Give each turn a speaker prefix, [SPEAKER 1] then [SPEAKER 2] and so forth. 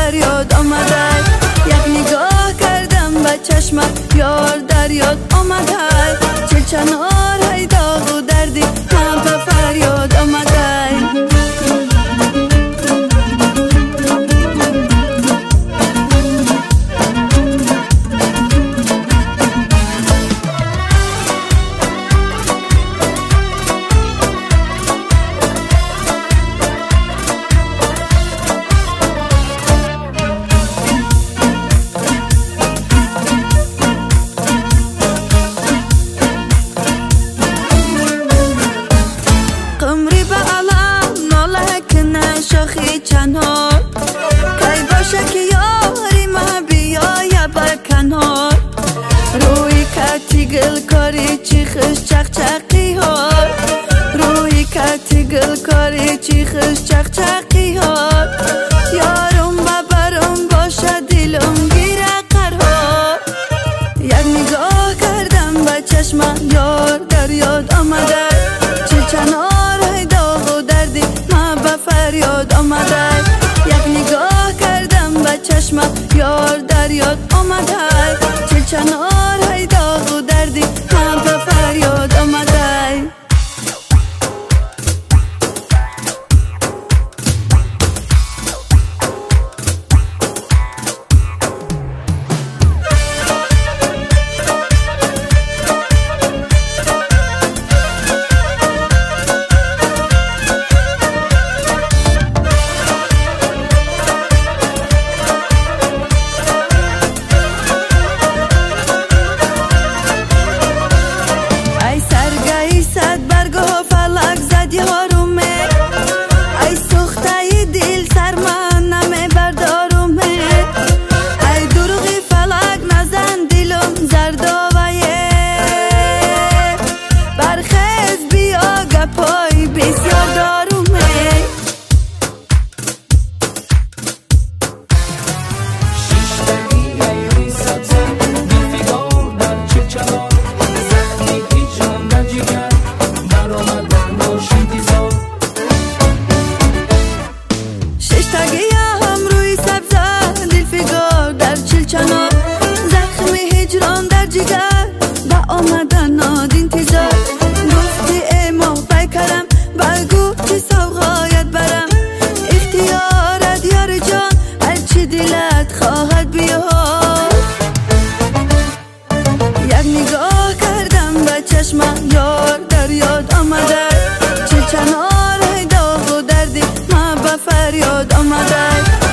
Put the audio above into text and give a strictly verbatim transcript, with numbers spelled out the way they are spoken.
[SPEAKER 1] فریاد آمده. یک نگاه کردم به چشمت یار در یاد آمده. چل چنار های داغ و دردی هم به فریاد آمده. شاخی چنار کی باشه که یاری ما بیایه به کنار. روی کتی گل کاری چیخش چق چقی ها. روی کتی گل کاری چیخش چق چقی ها. یارم ببرم باشه دلم گیره قرار. یک نگاه کردم به چشم یار در یاد آمده. چل چنار های داغ و دردی ما به فریاد آمده. یک نگاه کردم به چشمت یار در یاد آمده. چل چنار های داغ و دردی ما به فریاد آمده. ای سوخته دل سر من نمی بردارم. ای دروغی فلک نزن دلم زرداویه. برخیز بیا گپای بسیار دارم. آمدن ناد انتظار گفتی ای ما بکرم بگو چی سوغایت برم. اختیارت یار جان هرچی دلت خواهد بیا. یک نگاه کردم به چشم یار در یاد آمده. چل چنار های داغ و دردی ما به فریاد آمده.